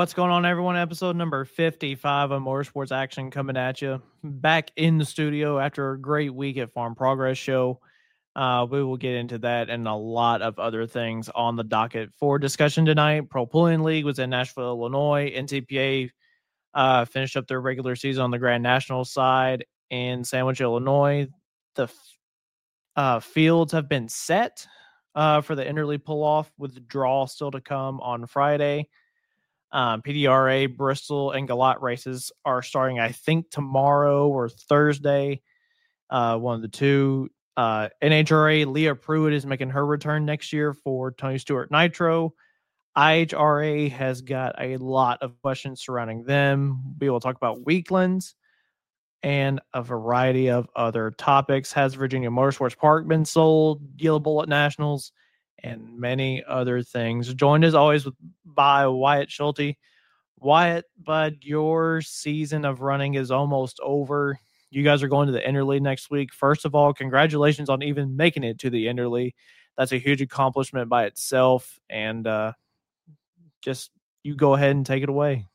What's going on, everyone? Episode number 55 of Motorsports Action coming at you. Back in the studio after a great week at Farm Progress Show. We will get into that and a lot of other things on the docket for discussion tonight. Pro Pulling League was in Nashville, Illinois. NTPA finished up their regular season on the Grand National side in Sandwich, Illinois. The fields have been set for the Interleague pull-off with the draw still to come on Friday. PDRA, Bristol, and Galat races are starting, I think, tomorrow or Thursday. One of the two. NHRA, Leah Pruitt is making her return next year for Tony Stewart Nitro. IHRA has got a lot of questions surrounding them. We will talk about Weeklands and a variety of other topics. Has Virginia Motorsports Park been sold? Yellow Bullet Nationals, and many other things. Joined as always by Wyatt Schulte. Wyatt, bud, your season of running is almost over. You guys are going to the Interleague next week. First of all, congratulations on even making it to the Interleague. That's a huge accomplishment by itself. And just you go ahead and take it away.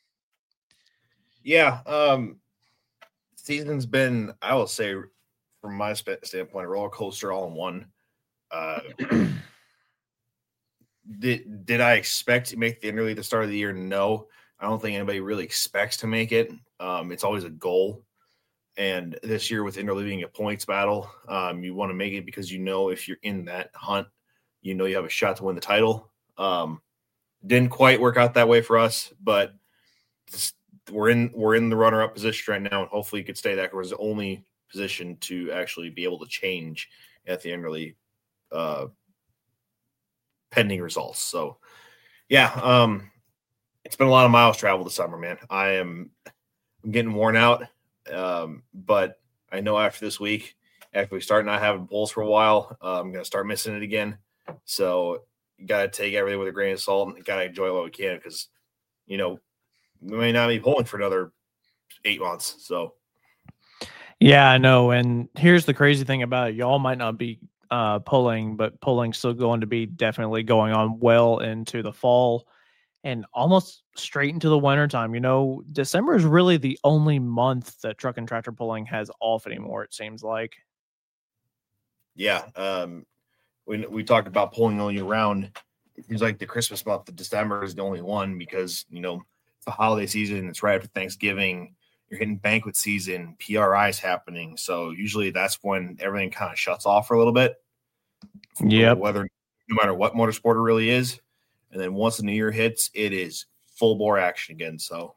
Yeah, season's been, I will say, from my standpoint, a roller coaster all in one. Did I expect to make the Interleague at the start of the year? No, I don't think anybody really expects to make it. It's always a goal. And this year with Interleague being a points battle, you want to make it because you know if you're in that hunt, you know you have a shot to win the title. Didn't quite work out that way for us, but we're in the runner-up position right now, and hopefully you could stay that. We're the only position to actually be able to change at the Interleague pending results. So, yeah, it's been a lot of miles traveled this summer, man. I'm getting worn out. But I know after this week, after we start not having polls for a while, I'm going to start missing it again. So you got to take everything with a grain of salt and got to enjoy what we can because, you know, we may not be polling for another 8 months. So, yeah, I know. And here's the crazy thing about it. Y'all might not be polling, but polling's still going to be definitely going on well into the fall and almost straight into the winter time. You know, December is really the only month that truck and tractor pulling has off anymore, it seems like. Yeah. We talked about pulling all year round. It seems like the Christmas month of December is the only one because, you know, it's the holiday season. It's right after Thanksgiving. You're hitting banquet season. PRI is happening. So usually that's when everything kind of shuts off for a little bit. Yeah. No matter what motorsport it really is. And then once the new year hits, it is full bore action again. So,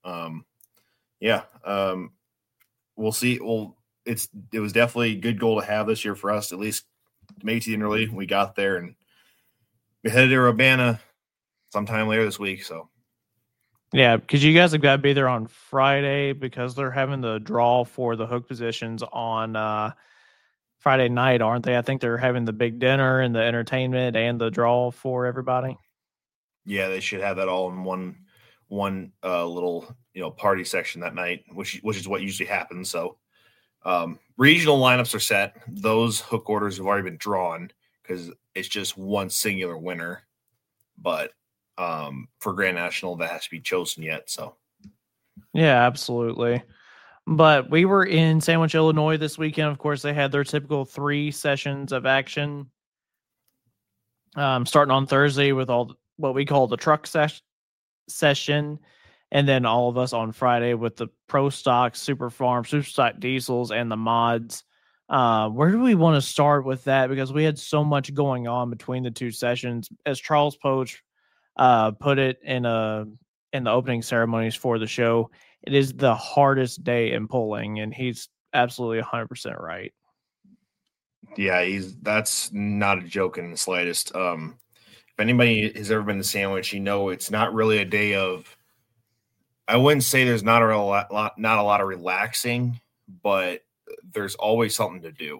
we'll see. Well, it was definitely a good goal to have this year for us, at least to make it to the Interleague. We got there and we headed to Urbana sometime later this week. So, yeah, because you guys have got to be there on Friday because they're having the draw for the hook positions on Friday night, aren't they? I think they're having the big dinner and the entertainment and the draw for everybody. Yeah, they should have that all in one little, you know, party section that night, which is what usually happens. So regional lineups are set. Those hook orders have already been drawn because it's just one singular winner. But for Grand National, that has to be chosen yet. So yeah, absolutely. But we were in Sandwich, Illinois this weekend. Of course, they had their typical 3 sessions of action. Starting on Thursday with all what we call the truck session, and then all of us on Friday with the Pro Stock, Super Farm, Super Stock Diesels, and the mods. Where do we want to start with that? Because we had so much going on between the 2 sessions. As Charles Poach put it in the opening ceremonies for the show, it is the hardest day in pulling, and he's absolutely 100% right. Yeah, that's not a joke in the slightest. If anybody has ever been to Sandwich, you know it's not really a day of. I wouldn't say there's not a lot of relaxing, but there's always something to do.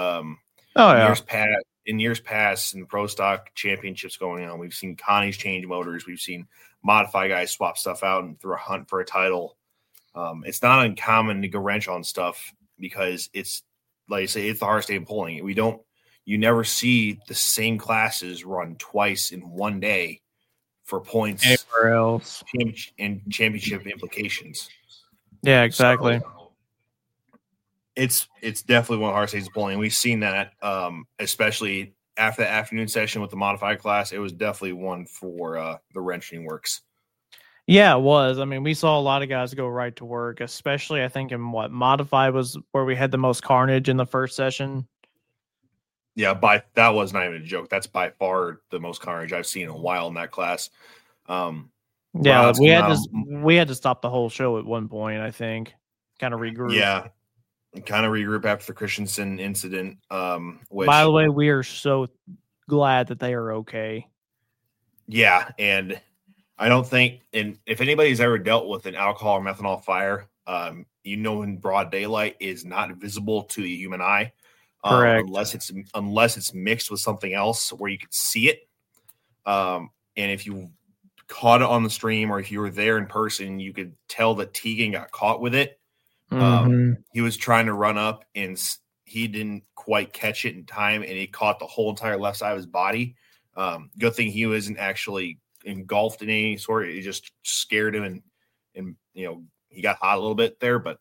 In years past, in the Pro Stock Championships going on, we've seen Connie's change motors, we've seen modify guys swap stuff out and through a hunt for a title. It's not uncommon to go wrench on stuff because it's, like I say, it's the hardest day in pulling. You never see the same classes run twice in one day for points anywhere else. and championship implications. Yeah, exactly. So it's definitely one of the hardest stages of polling. We've seen that, especially after the afternoon session with the modified class. It was definitely one for the wrenching works. Yeah, it was. I mean, we saw a lot of guys go right to work, especially I think in modified was where we had the most carnage in the first session. Yeah, that was not even a joke. That's by far the most carnage I've seen in a while in that class. Yeah, we had to stop the whole show at one point, I think. Kind of regroup. Yeah. Kind of regroup after the Christensen incident. Which, by the way, we are so glad that they are okay. Yeah, and I don't think, and if anybody's ever dealt with an alcohol or methanol fire, in broad daylight is not visible to the human eye, unless it's mixed with something else where you could see it. And if you caught it on the stream or if you were there in person, you could tell that Tegan got caught with it. He was trying to run up and he didn't quite catch it in time, and he caught the whole entire left side of his body. Good thing he wasn't actually engulfed in any sort. It just scared him, and he got hot a little bit there. But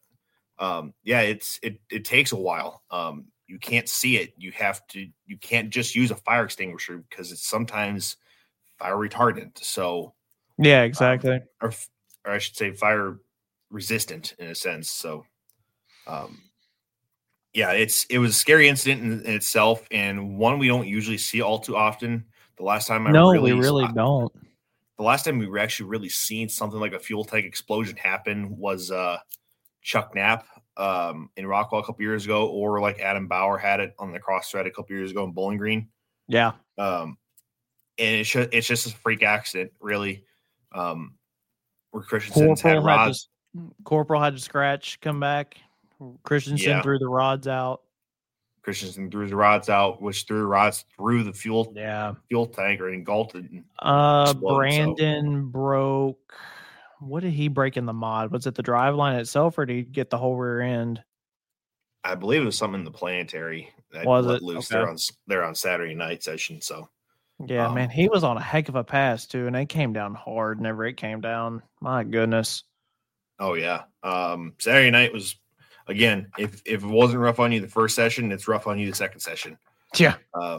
it takes a while. You can't see it. You can't just use a fire extinguisher because it's sometimes fire retardant. So yeah, exactly. Or I should say fire resistant in a sense. So it was a scary incident in itself, and one we don't usually see all too often. The last time we really don't. The last time we were actually really seen something like a fuel tank explosion happen was Chuck Knapp in Rockwell a couple years ago, or like Adam Bauer had it on the cross thread a couple years ago in Bowling Green. Yeah. And it's just a freak accident, really. Where Christensen's had rods. Corporal had to scratch, come back. Christensen threw the rods out. Christensen threw the rods out, which threw rods through the fuel tank or engulfed it. Brandon broke. What did he break in the mod? Was it the drive line itself, or did he get the whole rear end? I believe it was something in the planetary that let loose there on Saturday night session. So yeah, man, he was on a heck of a pass too, and it came down hard whenever it came down. My goodness. Oh yeah. Saturday night was, again, if it wasn't rough on you the first session, it's rough on you the second session. Yeah.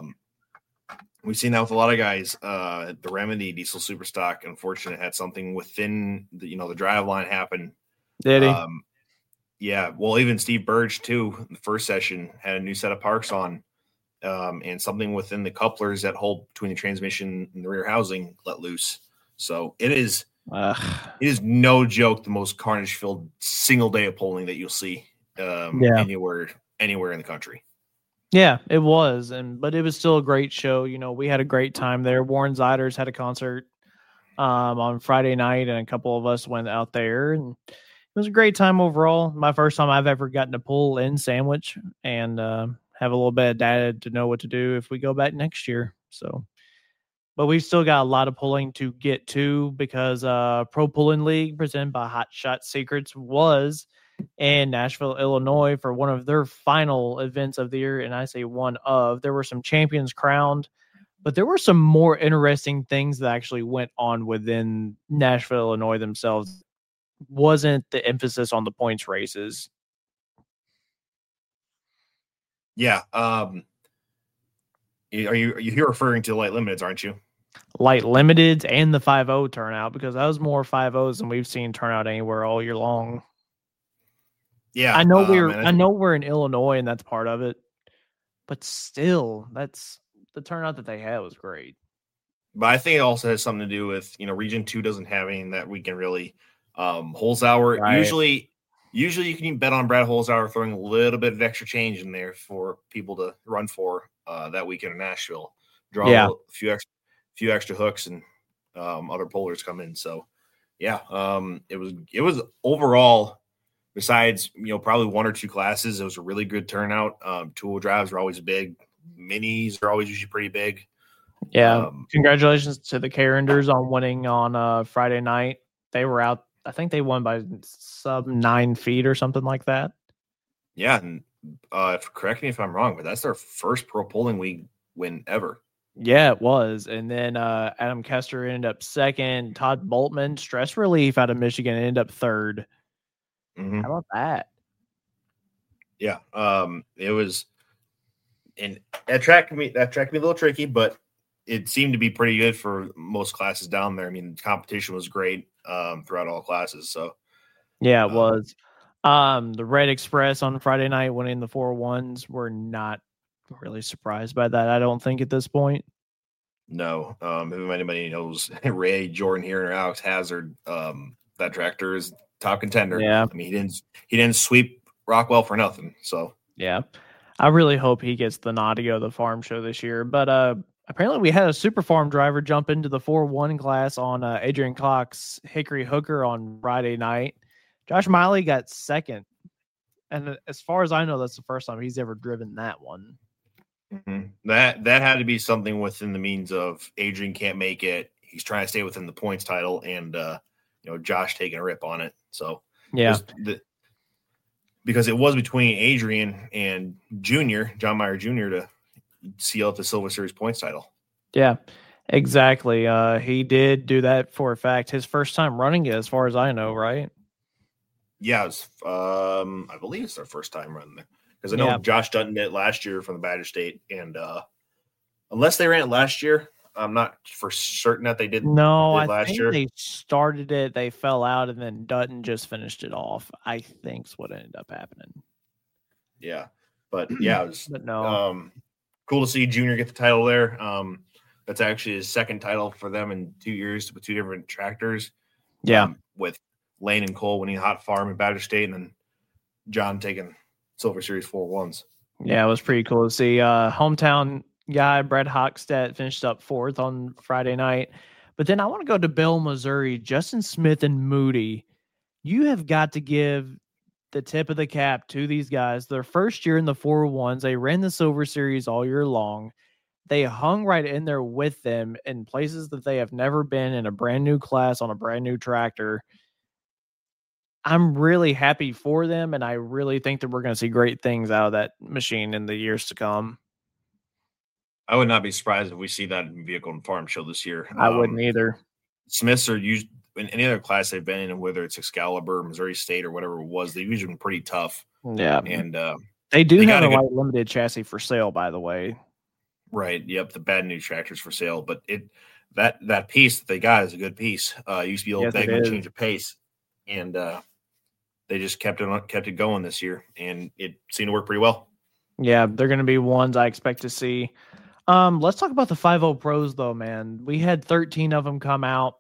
We've seen that with a lot of guys. The Remedy Diesel Superstock, unfortunately, had something within the drive line happen. Did he? Yeah. Well, even Steve Burge too. The first session had a new set of parks on, and something within the couplers that hold between the transmission and the rear housing let loose. So it is no joke the most carnage-filled single day of polling that you'll see anywhere in the country. Yeah, it was, but it was still a great show. We had a great time there. Warren Ziders had a concert on Friday night, and a couple of us went out there, and it was a great time overall. My first time I've ever gotten to pull in Sandwich and have a little bit of data to know what to do if we go back next year. So, but we've still got a lot of pulling to get to because Pro Pulling League presented by Hot Shot Secrets was in Nashville, Illinois for one of their final events of the year. And I say one of. There were some champions crowned, but there were some more interesting things that actually went on within Nashville, Illinois themselves. Wasn't the emphasis on the points races. Yeah. You're referring to light limiteds, aren't you? Light limiteds and the 5.0 turnout, because that was more 5.0s than we've seen turnout anywhere all year long. Yeah, I know we're in Illinois and that's part of it, but still, that's the turnout that they had was great. But I think it also has something to do with Region 2 doesn't have anything that we can really Holzhauer. Right. Usually you can bet on Brad Holzhauer throwing a little bit of extra change in there for people to run for that weekend in Nashville. Draw a few extra hooks and other pullers come in. So yeah, it was overall. Besides, probably one or two classes, it was a really good turnout. Two-wheel drives are always big. Minis are always usually pretty big. Yeah. Congratulations to the Carinders on winning on Friday night. They were out. I think they won by sub 9 feet or something like that. Yeah. And correct me if I'm wrong, but that's their first Pro Pulling League win ever. Yeah, it was. And then Adam Kester ended up second. Todd Boltman, stress relief out of Michigan, ended up third. Mm-hmm. How about that? Yeah. It was, and that track can be a little tricky, but it seemed to be pretty good for most classes down there. I mean, the competition was great throughout all classes. So Yeah, it was. The Red Express on Friday night winning the 4-1s. We're not really surprised by that, I don't think, at this point. no, if anybody knows Ray Jordan here or Alex Hazard, that tractor is top contender. Yeah. I mean, he didn't sweep Rockwell for nothing. So yeah, I really hope he gets the nod to go to the farm show this year. But apparently, we had a super farm driver jump into the 4-1 class on Adrian Cox's Hickory Hooker on Friday night. Josh Miley got second, and as far as I know, that's the first time he's ever driven that one. Mm-hmm. That had to be something within the means of Adrian can't make it. He's trying to stay within the points title, and Josh taking a rip on it. So yeah, because it was between Adrian and John Meyer Jr. to seal up the Silver Series points title. Yeah, exactly. He did do that for a fact. His first time running it, as far as I know, right? Yeah, it was, I believe it's their first time running there. Because I know Josh Dutton did it last year from the Badger State, and unless they ran it last year, I'm not for certain that they didn't. No, I think they started it, they fell out, and then Dutton just finished it off. I think's what ended up happening. Yeah, but yeah, it was but no. Cool to see Junior get the title there. That's actually his second title for them in 2 years with two different tractors. Yeah, with Lane and Cole winning Hot Farm and Badger State, and then John taking Silver Series 4-1s. Yeah, it was pretty cool to see. Hometown guy Brett Hockstedt finished up fourth on Friday night. But then I want to go to Bell, Missouri. Justin Smith and Moody. You have got to give the tip of the cap to these guys. Their first year in the 4-1s, they ran the Silver Series all year long. They hung right in there with them in places that they have never been in a brand new class on a brand new tractor. I'm really happy for them, and I really think that we're going to see great things out of that machine in the years to come. I would not be surprised if we see that vehicle in farm show this year. I wouldn't either. Smiths are used in any other class they've been in, whether it's Excalibur, Missouri State, or whatever it was. They've usually been pretty tough. Yeah, and they do have a light limited chassis for sale, by the way. Right. Yep. The bad new tractors for sale, but that piece that they got is a good piece. It used to be a little Begman change of pace, and they just kept it going this year, and it seemed to work pretty well. Yeah, they're going to be ones I expect to see. Let's talk about the 5.0 Pros, though, man. We had 13 of them come out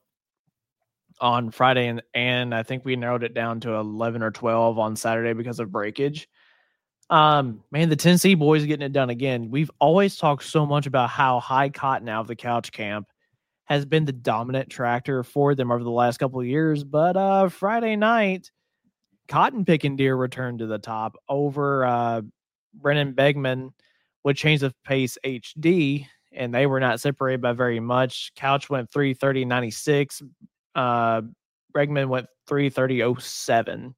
on Friday, and I think we narrowed it down to 11 or 12 on Saturday because of breakage. Man, the Tennessee boys are getting it done again. We've always talked so much about how High Cotton out of the Couch Camp has been the dominant tractor for them over the last couple of years, but Friday night, Cotton Picking Deer returned to the top over Brennan Begman with Change of Pace HD, and they were not separated by very much. Couch went 3:30.96. Bregman went 3:30.07.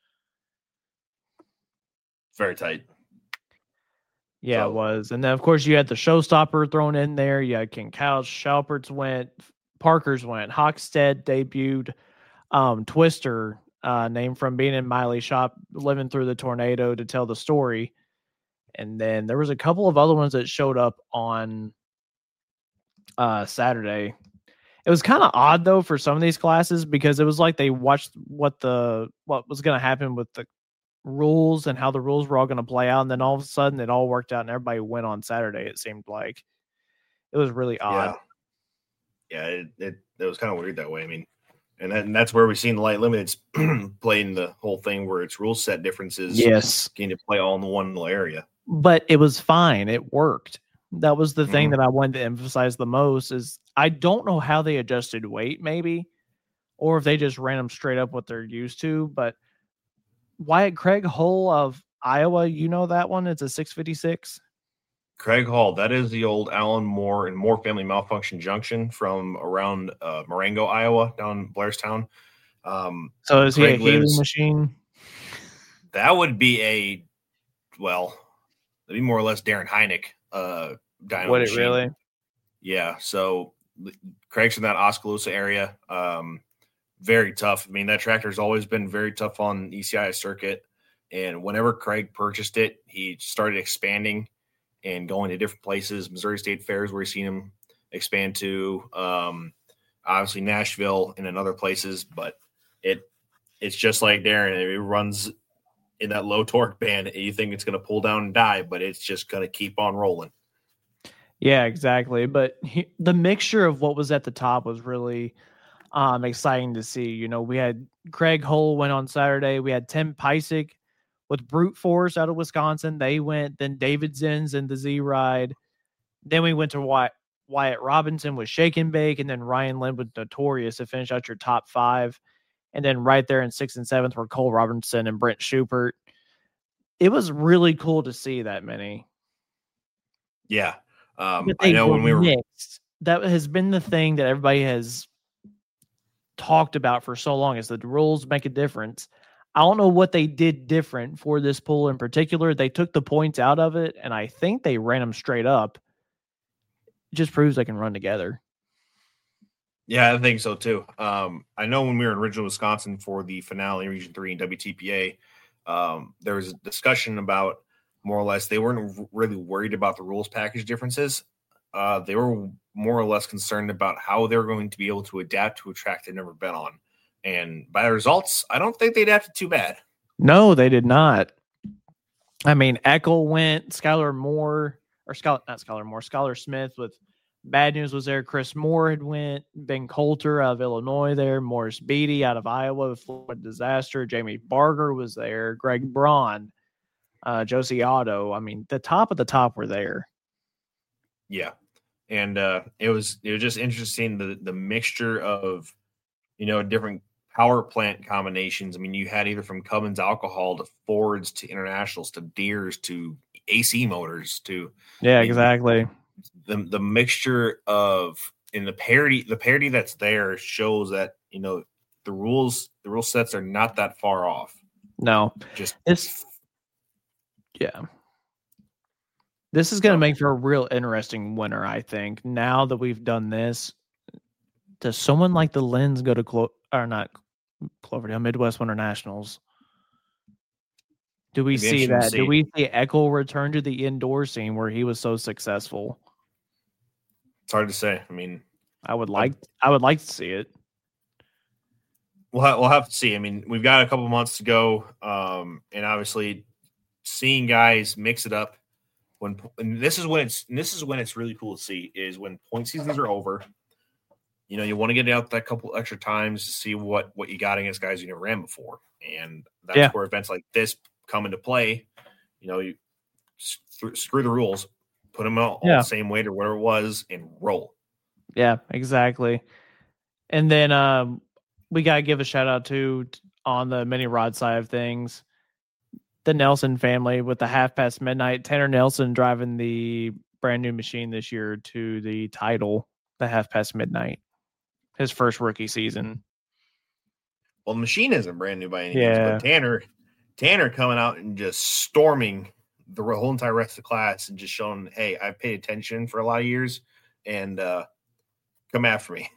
Very tight. Yeah, it was. And then, of course, you had the Showstopper thrown in there. You had King Couch. Shalperts went. Parker's went. Hockstead debuted. Twister, named from being in Miley's shop, living through the tornado to tell the story. And then there was a couple of other ones that showed up on Saturday. It was kind of odd, though, for some of these classes because it was like they watched what was going to happen with the rules and how the rules were all going to play out, and then all of a sudden it all worked out and everybody went on Saturday. It seemed like it was really odd. Yeah, it was kind of weird that way. I mean, and that's where we've seen the light limiteds playing the whole thing where it's rule set differences. Yes, getting to play all in the one little area. But it was fine. It worked. That was the thing that I wanted to emphasize the most. Is I don't know how they adjusted weight, maybe, or if they just ran them straight up what they're used to, but Wyatt Craig Hull of Iowa, you know that one? It's a 656. Craig Hall, that is the old Alan Moore and Moore Family Malfunction Junction from around Marengo, Iowa, down Blairstown. So is Craig he a healing machine? That would be that'd be more or less Darren Heineck dyno would machine. It really? Yeah, so Craig's in that Oskaloosa area. Very tough. I mean, that tractor's always been very tough on ECI circuit. And whenever Craig purchased it, he started expanding and going to different places. Missouri State Fairs, where he's seen him expand to. Obviously Nashville and in other places, but it's just like Darren. It runs in that low torque band. You think it's going to pull down and die, but it's just going to keep on rolling. Yeah, exactly. But the mixture of what was at the top was really exciting to see. You know, we had Craig Hull went on Saturday. We had Tim Pysick with Brute Force out of Wisconsin. They went. Then David Zenz in the Z Ride. Then we went to Wyatt Robinson with Shake and Bake, and then Ryan Lynn with Notorious to finish out your top 5. And then right there in 6th and 7th were Cole Robinson and Brent Schubert. It was really cool to see that many. Yeah. I know when we were mixed, that has been the thing that everybody has talked about for so long, is that the rules make a difference. I don't know what they did different for this pool in particular. They took the points out of it, and I think they ran them straight up. It just proves they can run together. Yeah, I think so too. I know when we were in Ridgeland, Wisconsin for the finale Region 3 in WTPA, there was a discussion about more or less they weren't really worried about the rules package differences. They were more or less concerned about how they were going to be able to adapt to a track they've never been on. And by the results, I don't think they adapted too bad. No, they did not. I mean, Eckel went, Skylar Smith with Bad News was there. Chris Moore had went. Ben Coulter out of Illinois there. Morris Beatty out of Iowa with Florida Disaster. Jamie Barger was there. Greg Braun, Josie Otto. I mean, the top of the top were there. Yeah. And it was just interesting, the mixture of, different power plant combinations. I mean, you had either from Cummins Alcohol to Fords to Internationals to Deeres to AC motors to exactly. The mixture of the parity that's there shows that the rule sets are not that far off. No, just this is going to make for a real interesting winter. I think now that we've done this, does someone like the Lens go to Cloverdale Midwest Winter Nationals? Do we see that? Do we see Eckel return to the indoor scene where he was so successful? It's hard to say. I mean, I would like to see it. We'll have to see. I mean, we've got a couple months to go, and obviously, seeing guys mix it up this is when it's really cool to see is when point seasons are over. You want to get out that couple extra times to see what you got against guys you never ran before, and that's where events like this come into play. You screw the rules, put them all the same weight or whatever it was, and roll. Yeah, exactly. And then we got to give a shout out to, on the mini rod side of things, the Nelson family with the Half Past Midnight. Tanner Nelson driving the brand new machine this year to the title, the Half Past Midnight, his first rookie season. Well, the machine isn't brand new by any means, but Tanner coming out and just storming the whole entire rest of the class and just showing, hey, I've paid attention for a lot of years, and come after me.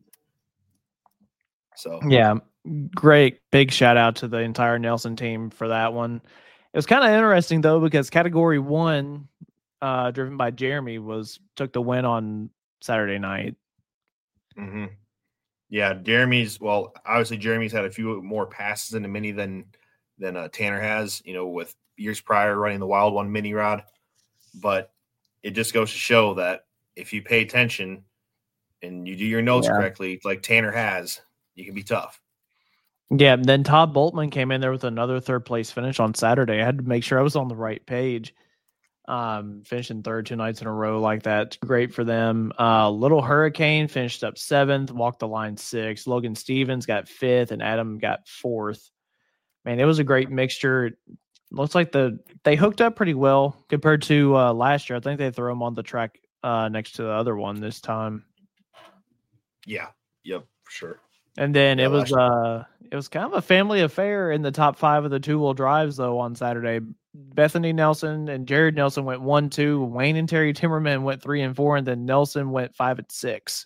So yeah, great big shout out to the entire Nelson team for that one. It was kind of interesting though, because Category 1, driven by Jeremy, took the win on Saturday night. Mm-hmm. Yeah, obviously Jeremy's had a few more passes in the mini than Tanner has, with years prior running the Wild One mini rod. But it just goes to show that if you pay attention and you do your notes correctly, like Tanner has, you can be tough. Yeah, and then Todd Boltman came in there with another third place finish on Saturday. I had to make sure I was on the right page. Finishing third 2 nights in a row like that. Great for them. Little Hurricane finished up 7th, walked the line 6th. Logan Stevens got 5th, and Adam got 4th. Man, it was a great mixture. Looks like they hooked up pretty well compared to last year. I think they threw them on the track next to the other one this time. Yeah. Yep, for sure. And then Yeah, it was kind of a family affair in the top 5 of the 2-wheel drives though on Saturday. Bethany Nelson and Jared Nelson went 1-2. Wayne and Terry Timmerman went 3 and 4, and then Nelson went 5 and 6.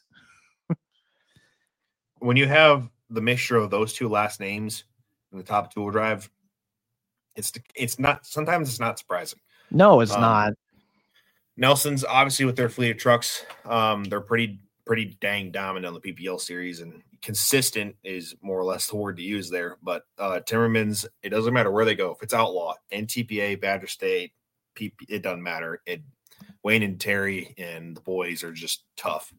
When you have the mixture of those two last names in the top 2-wheel drive, it's not. Sometimes it's not surprising. No, it's not. Nelson's obviously with their fleet of trucks. They're pretty dang dominant on the PPL series, and consistent is more or less the word to use there. But Timmerman's, it doesn't matter where they go. If it's Outlaw, NTPA, Badger State, it doesn't matter. Wayne and Terry and the boys are just tough.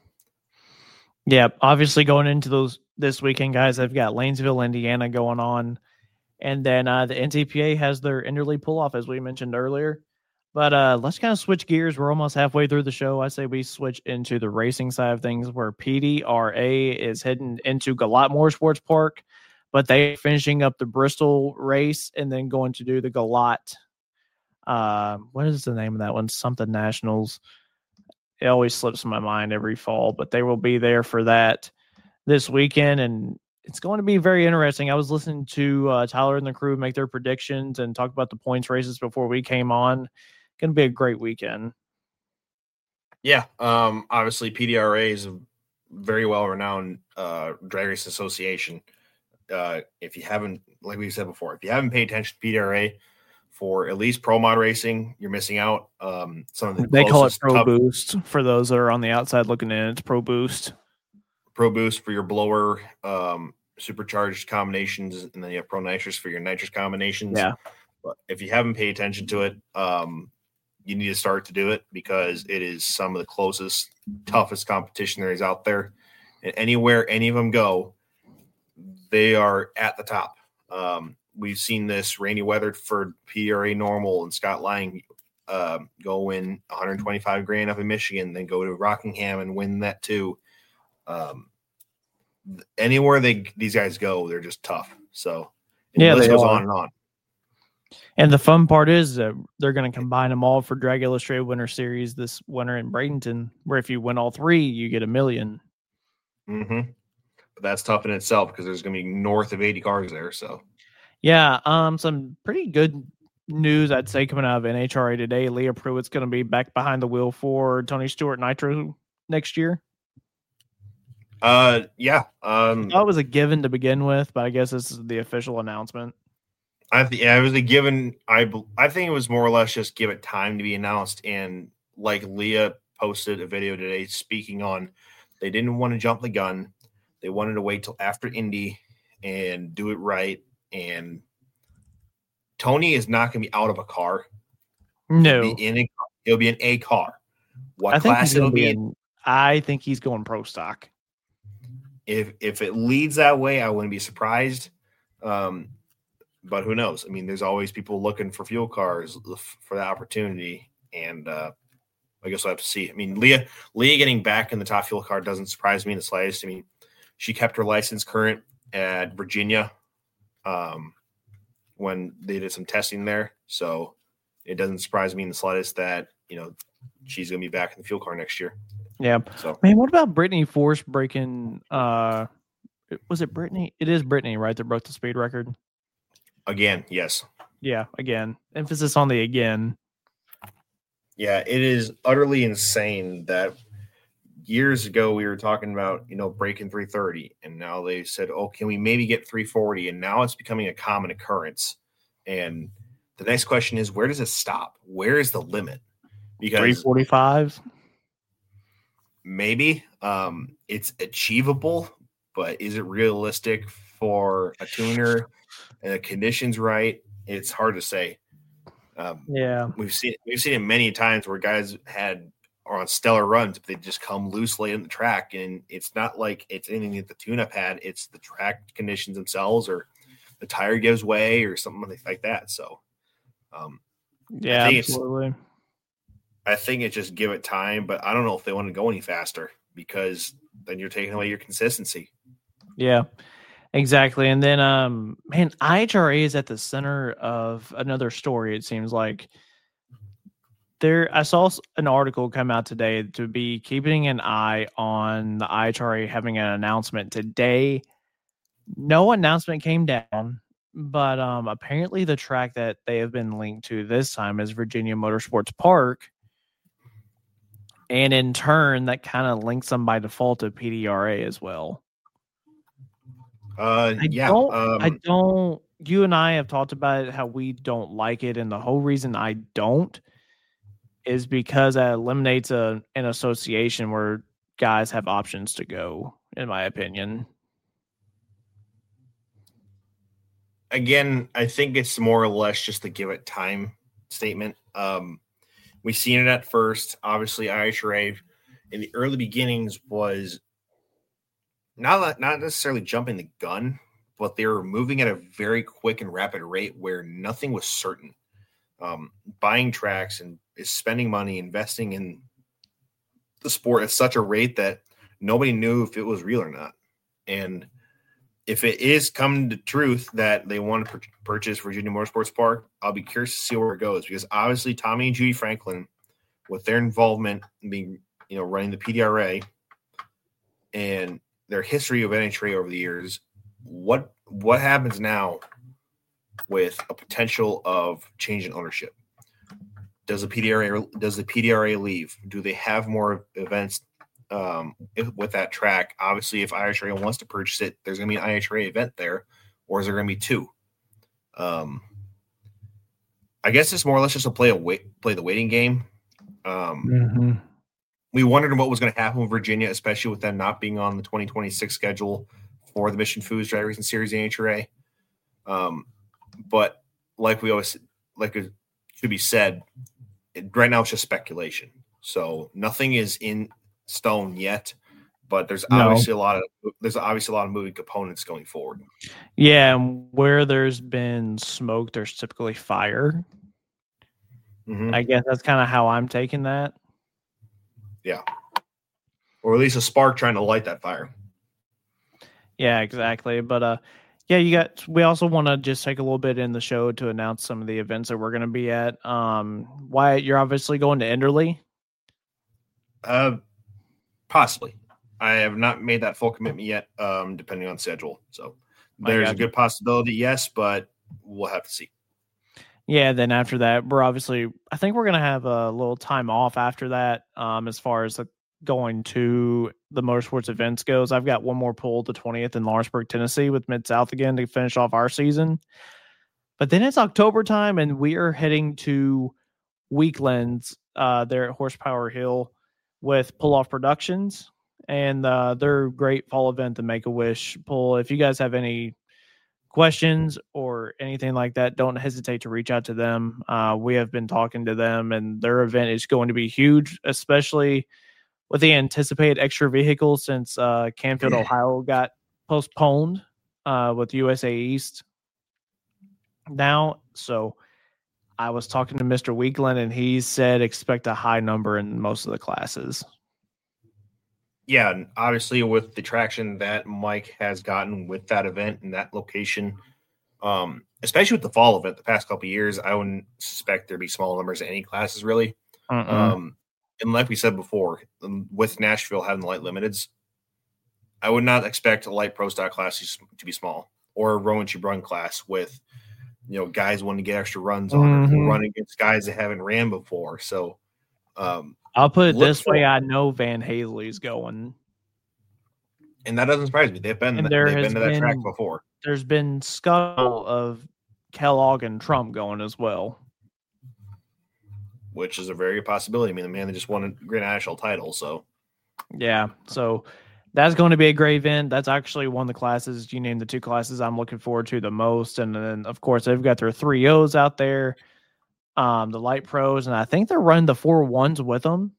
Yeah, obviously going into this weekend, guys, they've got Lanesville, Indiana going on. And then the NTPA has their Enderley pull-off, as we mentioned earlier. But let's kind of switch gears. We're almost halfway through the show. I say we switch into the racing side of things, where PDRA is heading into Galat Motorsports Park, but they're finishing up the Bristol race and then going to do the Galat. What is the name of that one? Something Nationals. It always slips my mind every fall, but they will be there for that this weekend, and it's going to be very interesting. I was listening to Tyler and the crew make their predictions and talk about the points races before we came on. Going to be a great weekend. Yeah. Obviously, PDRA is a very well-renowned drag race association. If you haven't, like we said before, if you haven't paid attention to PDRA for at least pro mod racing, you're missing out. Some of they call it Pro Boost for those that are on the outside looking in. It's Pro Boost. Pro Boost for your blower supercharged combinations, and then you have Pro Nitrous for your nitrous combinations. Yeah. But if you haven't paid attention to it, you need to start to do it, because it is some of the closest, toughest competition there is out there. And anywhere any of them go, they are at the top. We've seen this Randy Weatherford, PRA Normal, and Scott Lang go win $125,000 up in Michigan, then go to Rockingham and win that too. Anywhere these guys go, they're just tough. So the list goes on and on. And the fun part is that they're going to combine them all for Drag Illustrated Winter Series this winter in Bradenton, where if you win all 3, you get $1 million. Mm-hmm. But that's tough in itself, because there's going to be north of 80 cars there. So, yeah, some pretty good news, I'd say, coming out of NHRA today. Leah Pruitt's going to be back behind the wheel for Tony Stewart Nitro next year. Yeah. That was a given to begin with, but I guess this is the official announcement. It was a given. I think it was more or less just give it time to be announced. And like Leah posted a video today speaking on, they didn't want to jump the gun. They wanted to wait till after Indy and do it right. And Tony is not going to be out of a car. No, it'll be in a car. What class it'll be in? I think he's going pro stock. If it leads that way, I wouldn't be surprised. But who knows? I mean, there's always people looking for fuel cars for that opportunity, and I guess we'll have to see. I mean, Leah getting back in the top fuel car doesn't surprise me in the slightest. I mean, she kept her license current at Virginia when they did some testing there, so it doesn't surprise me in the slightest that she's going to be back in the fuel car next year. Yeah. So, man, what about Brittany Force breaking? Was it Brittany? It is Brittany, right? That broke the speed record. Again, yes. Yeah, again. Emphasis on the again. Yeah, it is utterly insane that years ago we were talking about, breaking 330, and now they said, oh, can we maybe get 340? And now it's becoming a common occurrence. And the next question is, where does it stop? Where is the limit? Because 345? Maybe. It's achievable, but is it realistic for a tuner and the conditions right? It's hard to say. Yeah, we've seen it many times where guys are on stellar runs, but they just come loose late in the track, and it's not like it's anything that the tune-up had. It's the track conditions themselves, or the tire gives way, or something like that. So, yeah, absolutely. I think it's just give it time, but I don't know if they want to go any faster, because then you're taking away your consistency. Yeah, exactly. And then, man, IHRA is at the center of another story. It seems like I saw an article come out today to be keeping an eye on the IHRA having an announcement today. No announcement came down, but apparently the track that they have been linked to this time is Virginia Motorsports Park. And in turn, that kind of links them by default to PDRA as well. I don't. You and I have talked about it, how we don't like it, and the whole reason I don't is because it eliminates an association where guys have options to go, in my opinion. Again, I think it's more or less just to give it time statement. We've seen it at first. Obviously, IHRA in the early beginnings was not necessarily jumping the gun, but they were moving at a very quick and rapid rate where nothing was certain. Buying tracks and is spending money, investing in the sport at such a rate that nobody knew if it was real or not. And if it is come to truth that they want to purchase Virginia Motorsports Park, I'll be curious to see where it goes, because obviously Tommy and Judy Franklin, with their involvement in being, running the PDRA and their history of NHRA over the years, what happens now with a potential of change in ownership? Does the PDRA leave? Do they have more events with that track? Obviously, if IHRA wants to purchase it, there's going to be an IHRA event there, or is there going to be two? I guess it's more or less just to play the waiting game. We wondered what was going to happen with Virginia, especially with them not being on the 2026 schedule for the Mission Foods Drag Racing Series NHRA. But like it should be said, right now it's just speculation. So nothing is in stone yet, but there's obviously a lot of moving components going forward. Yeah, and where there's been smoke, there's typically fire. I guess that's kind of how I'm taking that. Yeah. Or at least a spark trying to light that fire. Yeah, exactly. But we also want to just take a little bit in the show to announce some of the events that we're going to be at. Wyatt, you're obviously going to Enderley. Possibly. I have not made that full commitment yet, depending on schedule. So there's a good possibility, yes, but we'll have to see. Yeah, then after that, I think we're going to have a little time off after that, as far as going to the motorsports events goes. I've got one more pull, the 20th in Lawrenceburg, Tennessee with Mid-South again to finish off our season. But then it's October time, and we are heading to Weeklands there at Horsepower Hill with Pull Off Productions, and their great fall event, the Make-A-Wish Pull. If you guys have any questions or anything like that, don't hesitate to reach out to them. We have been talking to them, and their event is going to be huge, especially with the anticipated extra vehicles since Canfield, Ohio got postponed with USA East now. So I was talking to Mr. Weekland, and he said expect a high number in most of the classes. Yeah, and obviously with the traction that Mike has gotten with that event and that location, especially with the fall event the past couple of years, I wouldn't suspect there'd be small numbers in any classes really. And like we said before, with Nashville having the light limiteds, I would not expect a light pro stock class to be small, or a Rowan Chebrun class with, guys wanting to get extra runs on or running against guys that haven't ran before. So I'll put it this way: I know Van Hazley's going, and that doesn't surprise me. They've been to that track before. There's been scuttle of Kellogg and Trump going as well, which is a very good possibility. I mean, the man that just won a Grand National title, so yeah. So that's going to be a great event. That's actually one of the classes. You named the two classes I'm looking forward to the most, and then of course they've got their 3.0s out there. The light pros, and I think they're running the 4.1s with them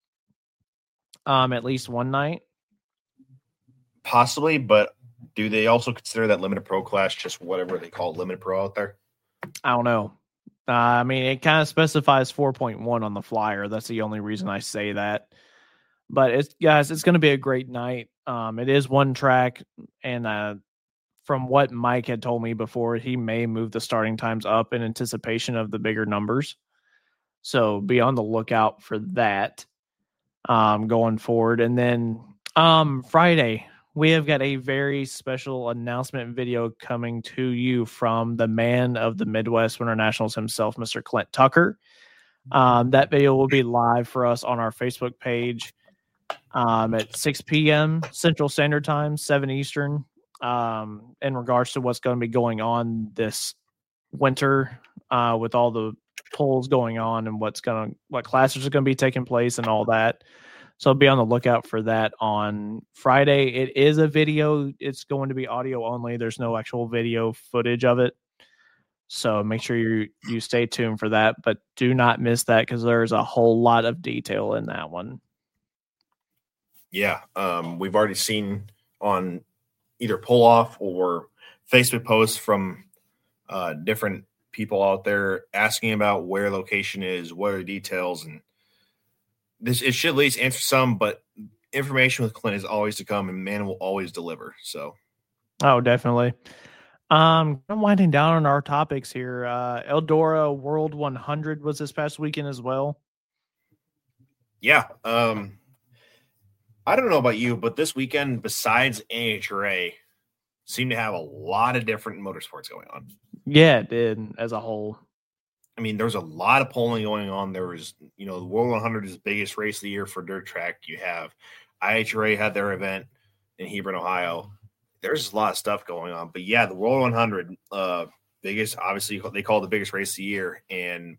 at least one night. Possibly, but do they also consider that limited pro class just whatever they call limited pro out there? I don't know. I mean, it kind of specifies 4.1 on the flyer. That's the only reason I say that. But it's going to be a great night. It is one track, and from what Mike had told me before, he may move the starting times up in anticipation of the bigger numbers. So be on the lookout for that going forward. And then Friday, we have got a very special announcement video coming to you from the man of the Midwest Winter Nationals himself, Mr. Clint Tucker. That video will be live for us on our Facebook page at 6 p.m. Central Standard Time, 7 Eastern, in regards to what's going to be going on this winter with all the polls going on and what classes are going to be taking place and all that. So be on the lookout for that on Friday. It is a video. It's going to be audio only. There's no actual video footage of it. So make sure you stay tuned for that, but do not miss that because there's a whole lot of detail in that one. Yeah, we've already seen on either pull off or Facebook posts from different people out there asking about where location is, what are the details, and it should at least answer some, but information with Clint is always to come, and man will always deliver. So, oh, definitely. I'm winding down on our topics here. Eldora World 100 was this past weekend as well. Yeah. I don't know about you, but this weekend, besides NHRA, seemed to have a lot of different motorsports going on. Yeah, it did as a whole. I mean, there's a lot of polling going on. There was, the World 100 is the biggest race of the year for dirt track. You have IHRA had their event in Hebron, Ohio. There's a lot of stuff going on. But yeah, the World 100, biggest, obviously, they call it the biggest race of the year. And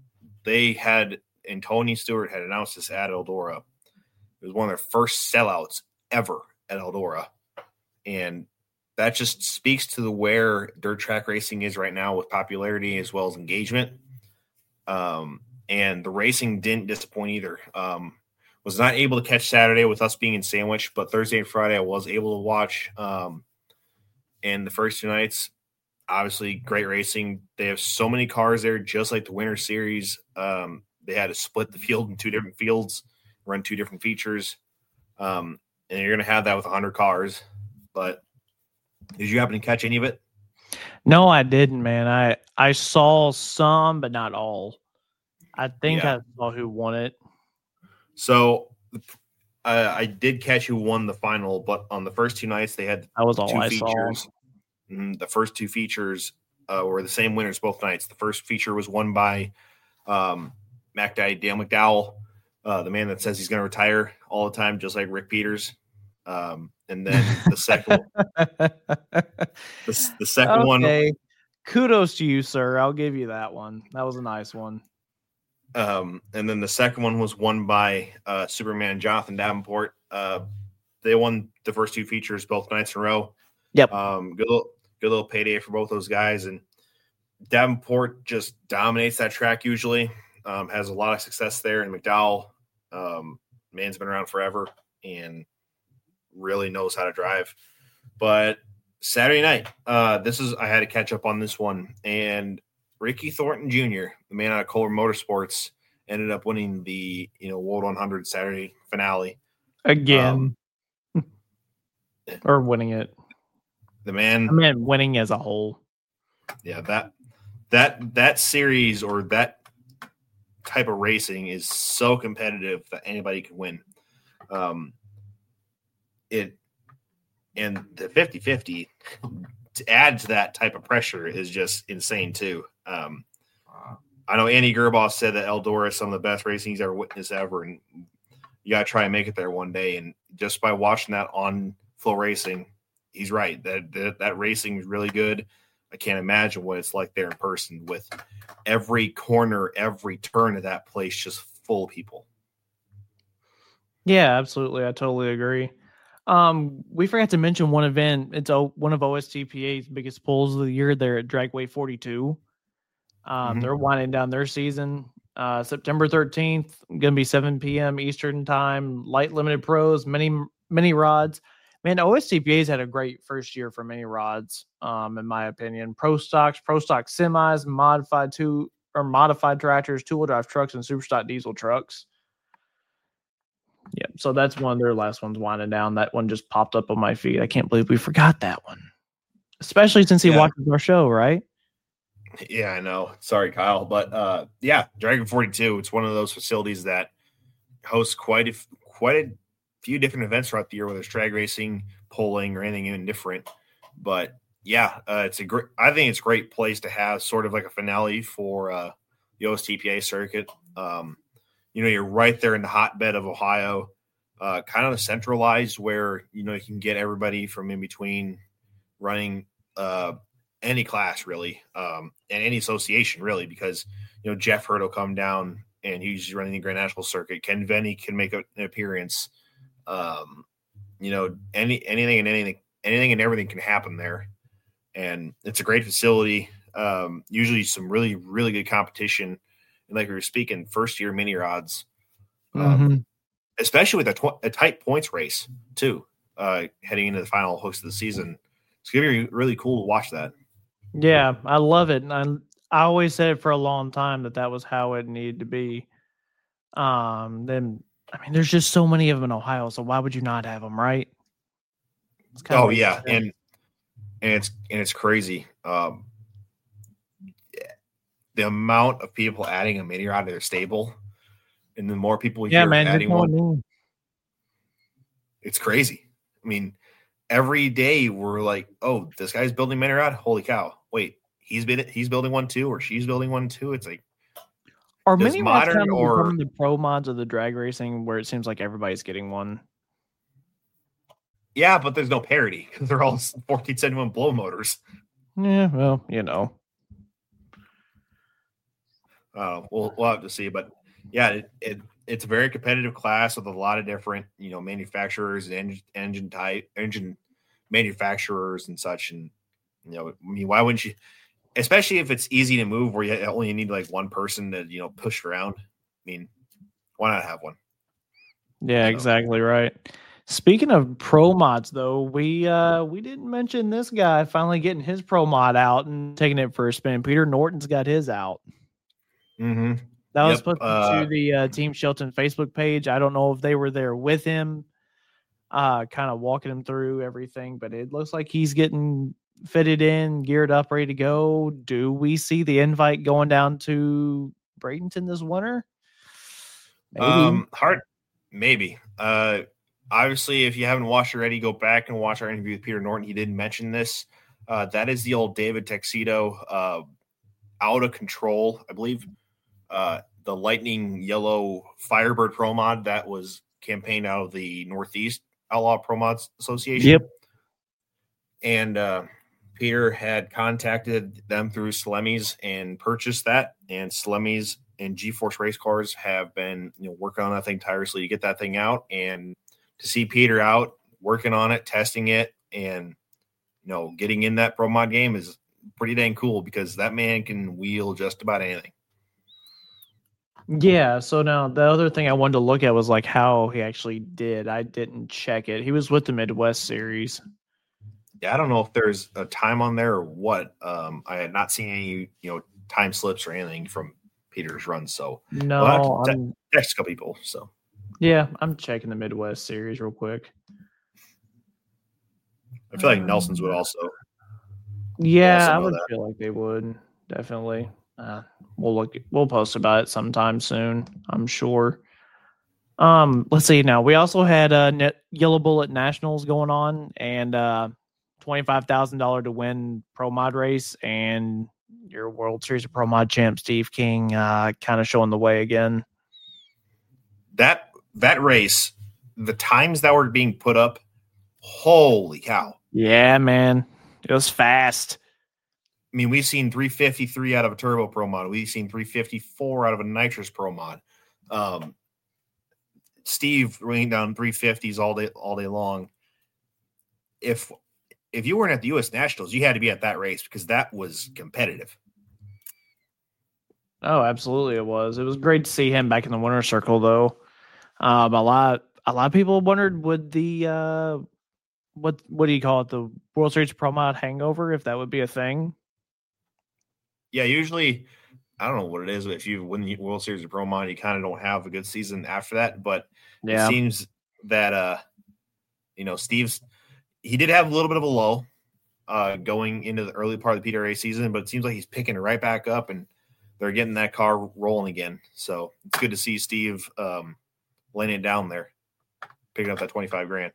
Tony Stewart had announced this at Eldora. It was one of their first sellouts ever at Eldora. And that just speaks to where dirt track racing is right now with popularity as well as engagement. And the racing didn't disappoint either. Was not able to catch Saturday with us being in Sandwich, but Thursday and Friday I was able to watch. And the first two nights, obviously great racing. They have so many cars there, just like the Winter Series. They had to split the field in two different fields, run two different features. And you're going to have that with 100 cars. But did you happen to catch any of it? No, I didn't, man. I saw some, but not all. I think I saw who won it. So I did catch who won the final, but on the first two nights they had that was all two I features. Saw. The first two features were the same winners both nights. The first feature was won by Dale McDowell, the man that says he's going to retire all the time, just like Rick Peters. And then the second, the second one. Kudos to you, sir. I'll give you that one. That was a nice one. And then the second one was won by Superman Jonathan Davenport. They won the first two features both nights in a row. Yep. Good little payday for both those guys. And Davenport just dominates that track usually. Has a lot of success there. And McDowell, man's been around forever and really knows how to drive. But Saturday night, I had to catch up on this one. And Ricky Thornton Jr., the man out of Kohler Motorsports, ended up winning the World 100 Saturday finale again, or winning it. The man, winning as a whole. Yeah, that series or that type of racing is so competitive that anybody can win. And the 50-50 to add to that type of pressure is just insane too. I know Andy Gerboss said that Eldora is some of the best racing he's ever witnessed ever, and you got to try and make it there one day. And just by watching that on Flow Racing, he's right. That racing is really good. I can't imagine what it's like there in person with every corner, every turn of that place just full of people. Yeah, absolutely. I totally agree. We forgot to mention one event. It's one of OSTPA's biggest pulls of the year there at Dragway 42. They're winding down their season. September 13th, going to be 7 p.m. Eastern time. Light limited pros, mini rods. Man, OSTPA's had a great first year for mini rods, in my opinion. Pro stock semis, modified tractors, two-wheel drive trucks, and super stock diesel trucks. Yeah, so that's one of their last ones winding down. That one just popped up on my feed. I can't believe we forgot that one, especially since he watches our show, right? Yeah, I know. Sorry, Kyle, but yeah, Dragon 42. It's one of those facilities that hosts quite a few different events throughout the year, whether it's drag racing, polling, or anything even different. But yeah, it's a great. I think it's a great place to have sort of like a finale for the OSTPA circuit. You're right there in the hotbed of Ohio, kind of centralized where you can get everybody from in between running any class really, and any association really, because Jeff Hurd will come down and he's running the Grand National circuit. Ken Venny can make an appearance. Anything and everything can happen there, and it's a great facility. Usually some really, really good competition. And like we were speaking, first year mini rods, especially with a tight points race too, heading into the final host of the season. It's going to be really cool to watch that. Yeah, I love it. And I always said it for a long time that was how it needed to be. Then, I mean, there's just so many of them in Ohio, so why would you not have them, right? Yeah. And it's crazy. The amount of people adding a mini rod to their stable, and the more people hear adding one, it's crazy. I mean, every day we're like, oh, this guy's building mini rod. Holy cow! Wait, he's building one too, or she's building one too. It's like, are mini rods kind of becoming the pro mods of the drag racing, where it seems like everybody's getting one? Yeah, but there's no parity because they're all 1471 blow motors. Yeah, well, we'll have to see, but yeah, it's a very competitive class with a lot of different manufacturers, engine manufacturers and such. And I mean, why wouldn't you? Especially if it's easy to move, where you only need like one person to push around. I mean, why not have one? Yeah, exactly right. Speaking of pro mods, though, we didn't mention this guy finally getting his pro mod out and taking it for a spin. Peter Norton's got his out. Mm-hmm. That was put to the Team Shelton Facebook page. I don't know if they were there with him, kind of walking him through everything, but it looks like he's getting fitted in, geared up, ready to go. Do we see the invite going down to Bradenton this winter? Maybe. Maybe. Obviously, if you haven't watched already, go back and watch our interview with Peter Norton. He didn't mention this. That is the old David Tuxedo out of control, I believe. The lightning yellow Firebird Pro Mod that was campaigned out of the Northeast Outlaw Pro Mods Association. Yep. And Peter had contacted them through Slemmies and purchased that. And Slemmies and G-Force race cars have been working on that thing tirelessly to get that thing out. And to see Peter out working on it, testing it, and getting in that Pro Mod game is pretty dang cool, because that man can wheel just about anything. Yeah, so now the other thing I wanted to look at was like how he actually did. I didn't check it. He was with the Midwest Series. Yeah, I don't know if there's a time on there or what. I had not seen any time slips or anything from Peter's run, so no, we'll have to text a couple people. So yeah, I'm checking the Midwest Series real quick. I feel like Nelson's would also. Yeah, I would feel like they would definitely. We'll post about it sometime soon, I'm sure. Let's see now. We also had Yellow Bullet Nationals going on, and $25,000 to win Pro Mod race, and your World Series of Pro Mod champ Steve King kind of showing the way again. That race, the times that were being put up, holy cow! Yeah, man, it was fast. I mean, we've seen 353 out of a Turbo Pro Mod. We've seen 354 out of a Nitrous Pro Mod. Steve running down 350s all day long. If you weren't at the U.S. Nationals, you had to be at that race, because that was competitive. Oh, absolutely, it was. It was great to see him back in the winner's circle, though. A lot of people wondered, would the what do you call it, the World Series Pro Mod hangover, if that would be a thing? Yeah, usually, I don't know what it is. If you win the World Series of Pro Mod, you kind of don't have a good season after that. But It seems that Steve's, he did have a little bit of a low. going into the early part of the PWRA season, but it seems like he's picking it right back up, and they're getting that car rolling again. So it's good to see Steve laying it down there, picking up that $25,000.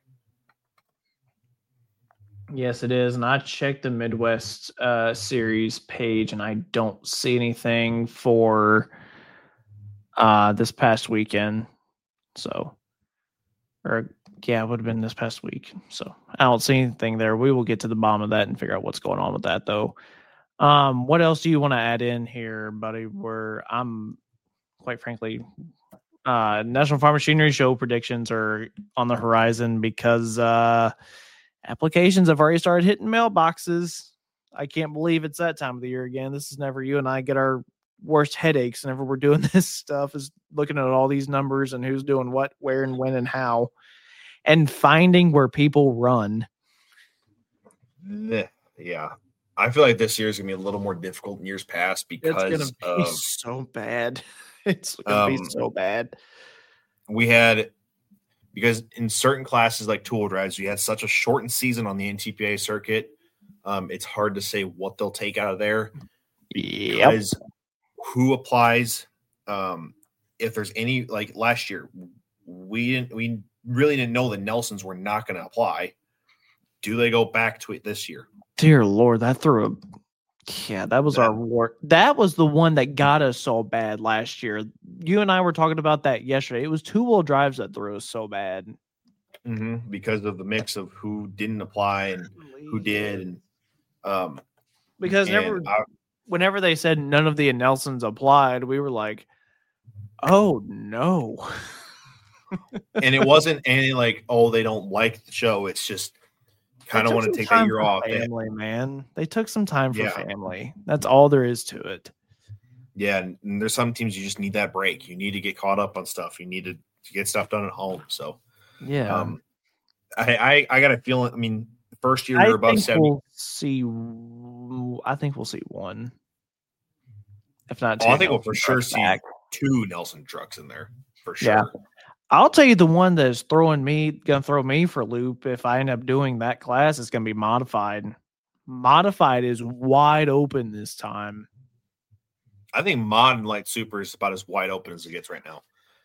Yes, it is. And I checked the Midwest series page, and I don't see anything for this past weekend. So, it would have been this past week. So I don't see anything there. We will get to the bottom of that and figure out what's going on with that, though. What else do you want to add in here, buddy? Where I'm, quite frankly, National Farm Machinery Show predictions are on the horizon because applications have already started hitting mailboxes. I can't believe it's that time of the year again. This is never you and I get our worst headaches whenever we're doing this stuff, is looking at all these numbers and who's doing what, where, and when, and how, and finding where people run. Yeah. I feel like this year is going to be a little more difficult than years past because it's going to be so bad. It's going to be so bad. Because in certain classes like two-wheel drives, we had such a shortened season on the NTPA circuit. It's hard to say what they'll take out of there. Because who applies? If there's any, like last year, we really didn't know the Nelsons were not going to apply. Do they go back to it this year? Dear Lord, that was our war. That was the one that got us so bad last year. You and I were talking about that yesterday. It was two-wheel drives that threw us so bad. Mm-hmm. Because of the mix of who didn't apply and who did. And because whenever they said none of the Nelsons applied, we were like, oh no. And it wasn't any like, oh, they don't like the show. It's just kind of want to take that year off. Family, man. They took some time for family. That's all there is to it. Yeah, and there's some teams you just need that break. You need to get caught up on stuff. You need to get stuff done at home. So yeah, I got a feeling. I mean, first year you're above 70. I think we'll see one, if not two. I think we'll for sure see two Nelson trucks in there for sure. Yeah. I'll tell you the one that's gonna throw me for a loop if I end up doing that class is gonna be modified. Modified is wide open this time. I think mod and light super is about as wide open as it gets right now.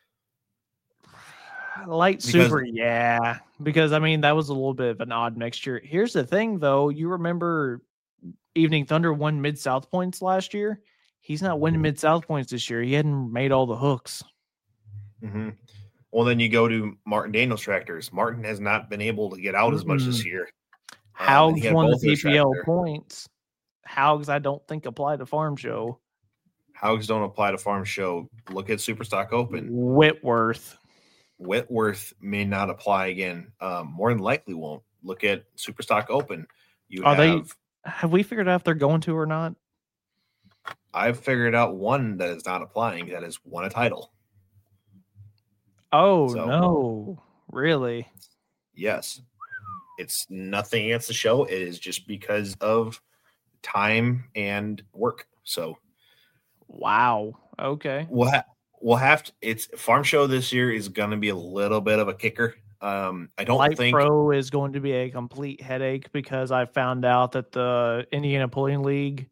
Super, yeah. Because I mean that was a little bit of an odd mixture. Here's the thing though, you remember Evening Thunder won Mid-South points last year? He's not winning Mid-South points this year. He hadn't made all the hooks. Mm-hmm. Well, then you go to Martin Daniels tractors. Martin has not been able to get out as much this year. Haugs won the PPL points. Haugs, I don't think apply to Farm Show. Haugs don't apply to Farm Show. Look at Superstock Open. Whitworth may not apply again. More than likely won't. Look at Superstock Open. Have we figured out if they're going to or not? I've figured out one that is not applying that has won a title. Oh, no. Really? Yes. It's nothing against the show. It is just because of time and work. So, wow. Okay. We'll have to. It's Farm Show this year is going to be a little bit of a kicker. I don't think Pro is going to be a complete headache because I found out that the Indiana Pulling League,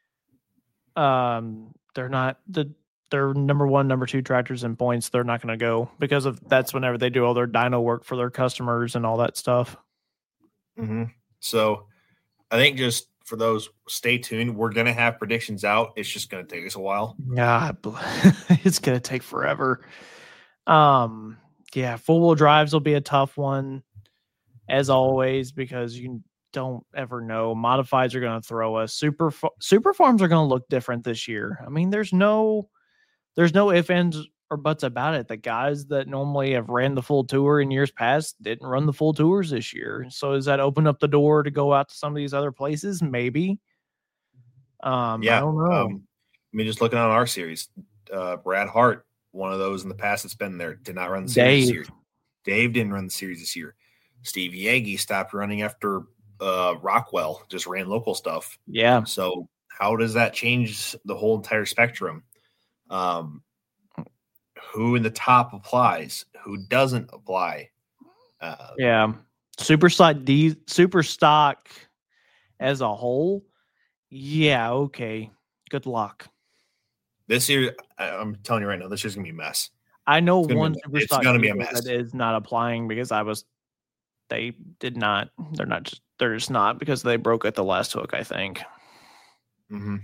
they're not their number one, number two tractors in points. They're not going to go because that's whenever they do all their dyno work for their customers and all that stuff. Mm-hmm. So I think just for those, stay tuned. We're going to have predictions out. It's just going to take us a while. Yeah, it's going to take forever. Yeah, four-wheel drives will be a tough one, as always, because you don't ever know. Modifieds are going to throw us. Super farms are going to look different this year. I mean, there's no ifs, ands, or buts about it. The guys that normally have ran the full tour in years past didn't run the full tours this year. So does that open up the door to go out to some of these other places? Maybe. I don't know. I mean, just looking at our series, Brad Hart, one of those in the past that's been there, did not run the series this year. Dave didn't run the series this year. Steve Yagi stopped running after Rockwell, just ran local stuff. Yeah. So how does that change the whole entire spectrum? Who in the top applies? Who doesn't apply? Yeah. Super stock as a whole, yeah, okay. Good luck. This year, I'm telling you right now, this year's gonna be a mess. I know It's gonna one be, super it's stock gonna be a diesel mess. that is not applying because they're just not because they broke at the last hook, I think. Mm-hmm.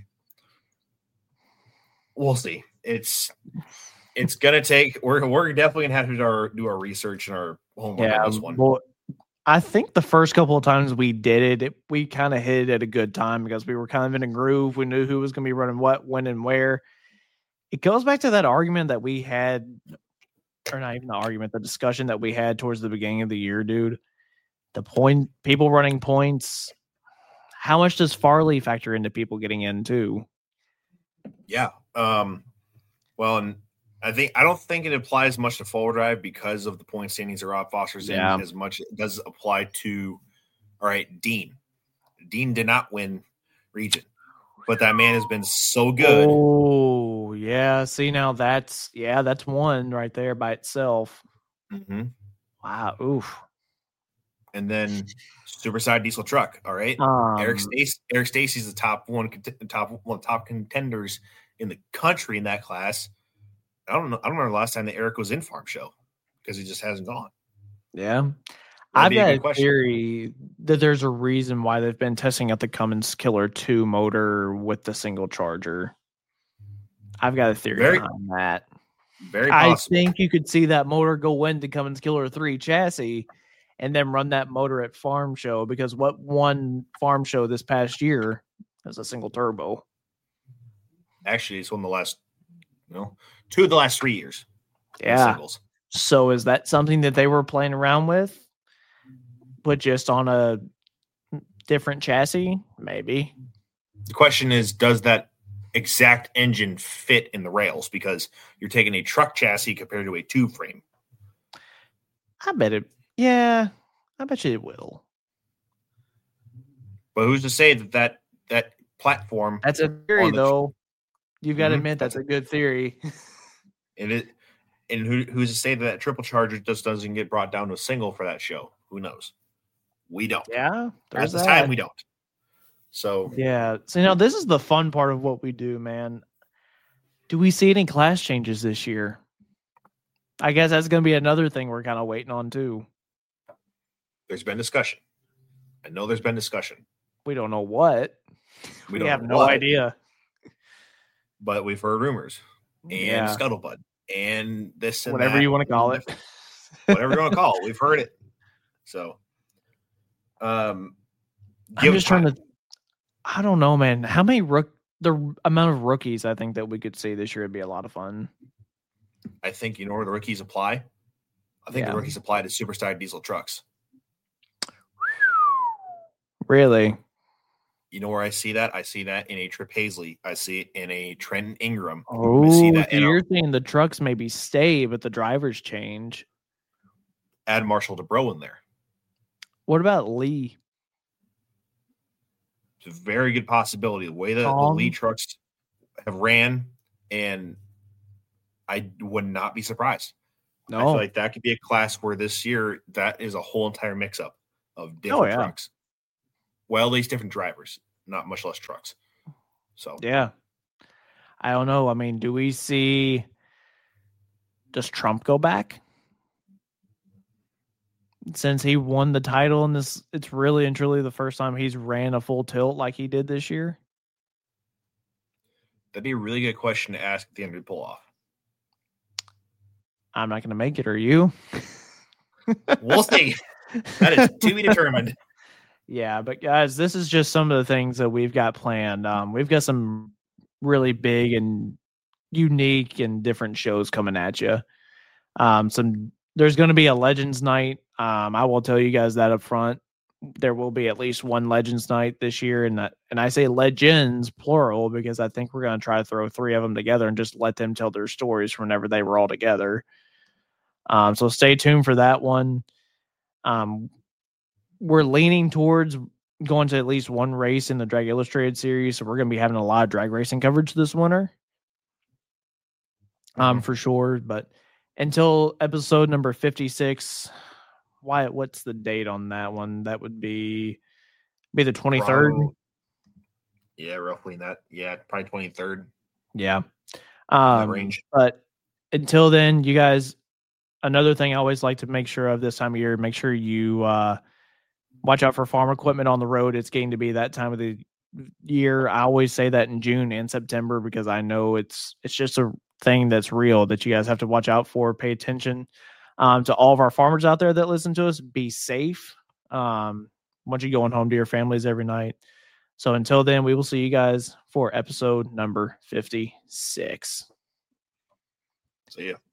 We'll see. It's gonna take. We're definitely gonna have to do our research and our homework on this one. Well, I think the first couple of times we did it, we kind of hit it at a good time because we were kind of in a groove. We knew who was going to be running what, when, and where. It goes back to that argument that we had, or not even the argument, the discussion that we had towards the beginning of the year, dude. The point, people running points. How much does Farley factor into people getting in too? Yeah. Well, and I don't think it applies much to forward drive because of the point standings Rob Foster's in as much as it does apply to, all right, Dean. Dean did not win region, but that man has been so good. Oh, yeah. See, now that's one right there by itself. Mm-hmm. Wow. Oof. And then Superside Diesel Truck. All right. Eric Stacy's the top contenders in the country in that class. I don't remember the last time that Eric was in Farm Show because he just hasn't gone. Yeah. That'd I've got a theory that there's a reason why they've been testing out the Cummins Killer 2 motor with the single charger. I've got a theory behind that. Very possible. I think you could see that motor go into Cummins Killer 3 chassis and then run that motor at Farm Show, because what won Farm Show this past year was a single turbo. Actually, it's one of the last, 2 of the last 3 years. Yeah. So is that something that they were playing around with, but just on a different chassis? Maybe. The question is, does that exact engine fit in the rails? Because you're taking a truck chassis compared to a tube frame. I bet it. Yeah, I bet you it will. But who's to say that platform? That's a theory, though. You've got to admit that's a good theory. And who's to say that triple charger just doesn't get brought down to a single for that show? Who knows? We don't. Yeah, at this time we don't. So yeah. So now this is the fun part of what we do, man. Do we see any class changes this year? I guess that's going to be another thing we're kind of waiting on too. There's been discussion. I know there's been discussion. We don't know what. We have no idea. But we've heard rumors and scuttlebutt and this and whatever that, you want to call it. Whatever you want to call it. We've heard it. So I'm just trying to. I don't know, man. How many the amount of rookies I think that we could see this year would be a lot of fun. I think where the rookies apply. I think the rookies apply to Superstar Diesel trucks. Really? You know where I see that? I see that in a Trip Hazley. I see it in a Trenton Ingram. Oh, so you're saying the trucks maybe stay, but the drivers change. Add Marshall DeBro in there. What about Lee? It's a very good possibility. The way that the Lee trucks have ran, and I would not be surprised. No. I feel like that could be a class where this year that is a whole entire mix-up of different trucks. Well, at least different drivers, not much less trucks. So yeah. I don't know. I mean, do we see does Trump go back? Since he won the title in this, it's really and truly the first time he's ran a full tilt like he did this year. That'd be a really good question to ask at the end of the pull-off. I'm not going to make it, are you? We'll see. That is to be determined. Yeah, but guys, this is just some of the things that we've got planned. We've got some really big and unique and different shows coming at you. There's going to be a Legends Night. I will tell you guys that up front. There will be at least one Legends Night this year, and I say Legends plural because I think we're going to try to throw 3 of them together and just let them tell their stories from whenever they were all together. So stay tuned for that one. We're leaning towards going to at least one race in the Drag Illustrated series, so we're going to be having a lot of drag racing coverage this winter. For sure, but until episode number 56, what's the date on that one? That would be Be the 23rd. Yeah, roughly that. Yeah, probably 23rd. Yeah. That range. But until then, you guys, another thing I always like to make sure of this time of year, make sure you watch out for farm equipment on the road. It's getting to be that time of the year. I always say that in June and September because I know it's just a thing that's real that you guys have to watch out for. Pay attention to all of our farmers out there that listen to us. Be safe. Once you're going home to your families every night. So until then, we will see you guys for episode number 56. See ya.